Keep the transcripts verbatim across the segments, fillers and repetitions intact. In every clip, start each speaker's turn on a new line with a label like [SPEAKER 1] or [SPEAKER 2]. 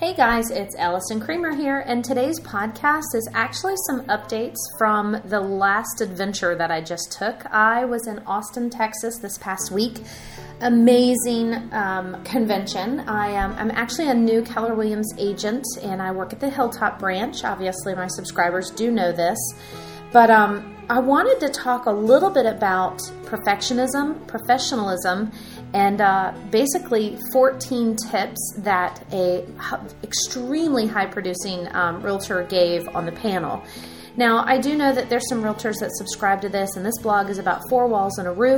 [SPEAKER 1] Hey guys, it's Allison Creamer here, and today's podcast is actually some updates from the last adventure that I just took. I was in Austin, Texas this past week. Amazing um, convention. I am I'm actually a new Keller Williams agent, and I work at the Hilltop branch. Obviously, my subscribers do know this, but um, I wanted to talk a little bit about perfectionism, professionalism, and uh, basically fourteen tips that a extremely high-producing um, realtor gave on the panel. Now, I do know that there's some realtors that subscribe to this, and this blog is about four walls and a roof.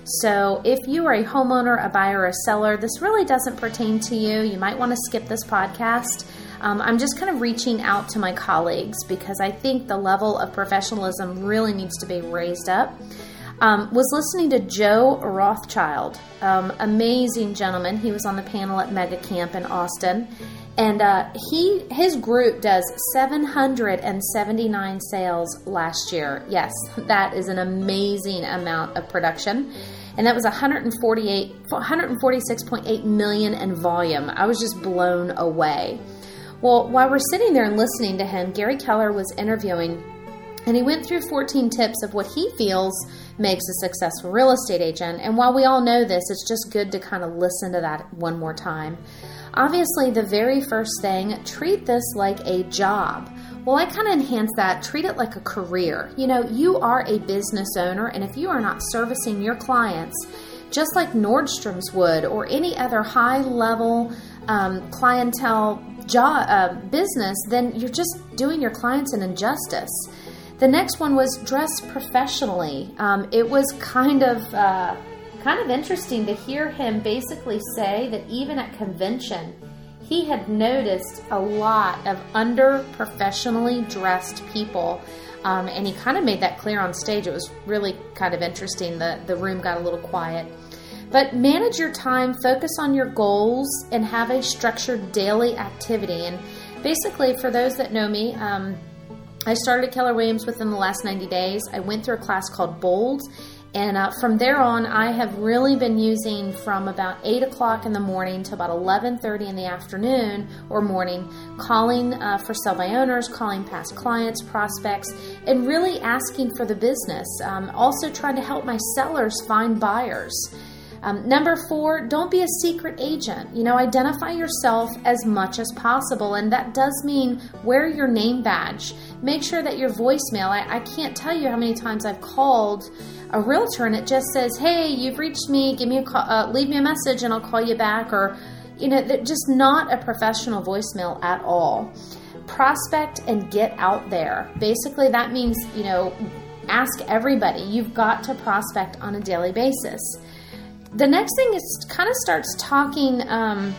[SPEAKER 1] So if you are a homeowner, a buyer, or a seller, this really doesn't pertain to you. You might want to skip this podcast. Um, I'm just kind of reaching out to my colleagues because I think the level of professionalism really needs to be raised up. Um, was listening to Joe Rothschild, um, amazing gentleman. He was on the panel at Mega Camp in Austin, and uh, he his group does seven hundred seventy-nine sales last year. Yes, that is an amazing amount of production, and that was one hundred forty-eight, one hundred forty-six point eight million in volume. I was just blown away. Well, while we're sitting there and listening to him, Gary Keller was interviewing, and he went through fourteen tips of what he feels makes a successful real estate agent. And while we all know this, it's just good to kind of listen to that one more time. Obviously, the very first thing, treat this like a job. Well, I kind of enhance that. Treat it like a career. You know, you are a business owner, and if you are not servicing your clients, just like Nordstrom's would or any other high-level um, clientele job, uh, business, then you're just doing your clients an injustice. The next one was dress professionally. Um, it was kind of uh, kind of interesting to hear him basically say that even at convention, he had noticed a lot of under-professionally dressed people, um, and he kind of made that clear on stage. It was really kind of interesting. The, the room got a little quiet. But manage your time, focus on your goals, and have a structured daily activity. And basically, for those that know me, um, I started at Keller Williams within the last ninety days. I went through a class called Bold, and uh, from there on, I have really been using from about eight o'clock in the morning to about eleven thirty in the afternoon or morning, calling uh, for sell-by owners, calling past clients, prospects, and really asking for the business. Um, also trying to help my sellers find buyers. Um, number four, don't be a secret agent. You know, identify yourself as much as possible, and that does mean wear your name badge. Make sure that your voicemail, I, I can't tell you how many times I've called a realtor and it just says, hey, you've reached me, give me a call, uh, leave me a message and I'll call you back, or, you know, just not a professional voicemail at all. Prospect and get out there. Basically, that means, you know, ask everybody. You've got to prospect on a daily basis. The next thing is kind of starts talking, um,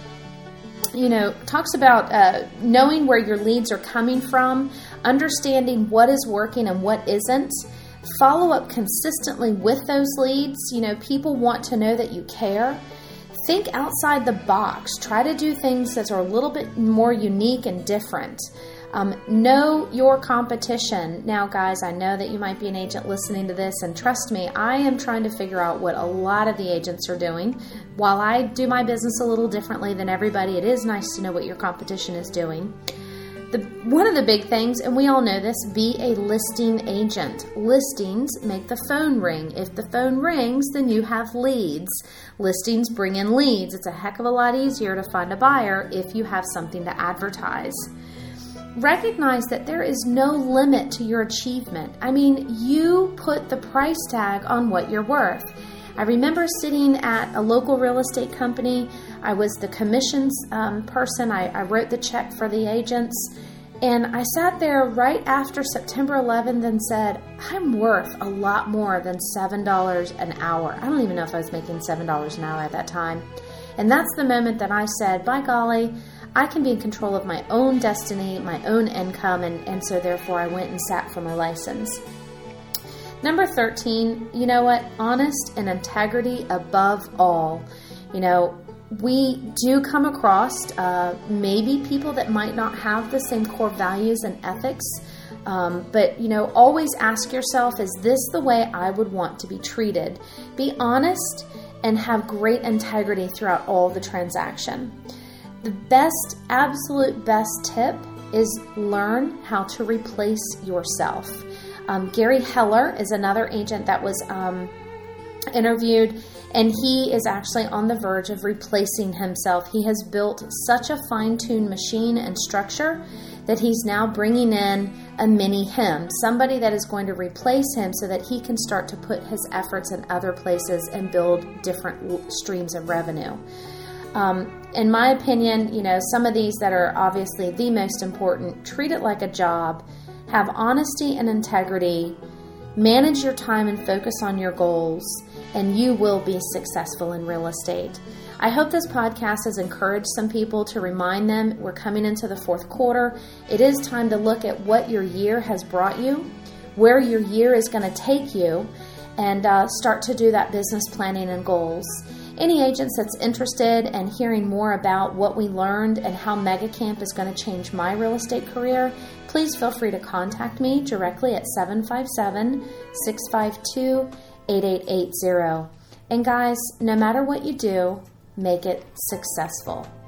[SPEAKER 1] you know, talks about uh, knowing where your leads are coming from, understanding what is working and what isn't. Follow up consistently with those leads. You know, people want to know that you care. Think outside the box. Try to do things that are a little bit more unique and different. Um, know your competition. Now, guys, I know that you might be an agent listening to this, and trust me, I am trying to figure out what a lot of the agents are doing. While I do my business a little differently than everybody, it is nice to know what your competition is doing. The, one of the big things, and we all know this, be a listing agent. Listings make the phone ring. If the phone rings, then you have leads. Listings bring in leads. It's a heck of a lot easier to find a buyer if you have something to advertise. Recognize that there is no limit to your achievement. I mean, you put the price tag on what you're worth. I remember sitting at a local real estate company. I was the commissions um, person. I, I wrote the check for the agents. And I sat there right after September eleventh and said, I'm worth a lot more than seven dollars an hour. I don't even know if I was making seven dollars an hour at that time. And that's the moment that I said, by golly, I can be in control of my own destiny, my own income, and, and so therefore I went and sat for my license. Number thirteen, you know what? Honest and integrity above all. You know, we do come across uh, maybe people that might not have the same core values and ethics, um, but, you know, always ask yourself, is this the way I would want to be treated? Be honest and have great integrity throughout all the transaction. The best, absolute best tip is learn how to replace yourself. Um, Gary Heller is another agent that was um, interviewed, and he is actually on the verge of replacing himself. He has built such a fine-tuned machine and structure that he's now bringing in a mini him, somebody that is going to replace him so that he can start to put his efforts in other places and build different streams of revenue. Um, in my opinion, you know, some of these that are obviously the most important, treat it like a job, have honesty and integrity, manage your time and focus on your goals, and you will be successful in real estate. I hope this podcast has encouraged some people to remind them we're coming into the fourth quarter. It is time to look at what your year has brought you, where your year is going to take you, and uh, start to do that business planning and goals. Any agents that's interested in hearing more about what we learned and how MegaCamp is going to change my real estate career, please feel free to contact me directly at seven five seven, six five two, eight eight eight zero. And guys, no matter what you do, make it successful.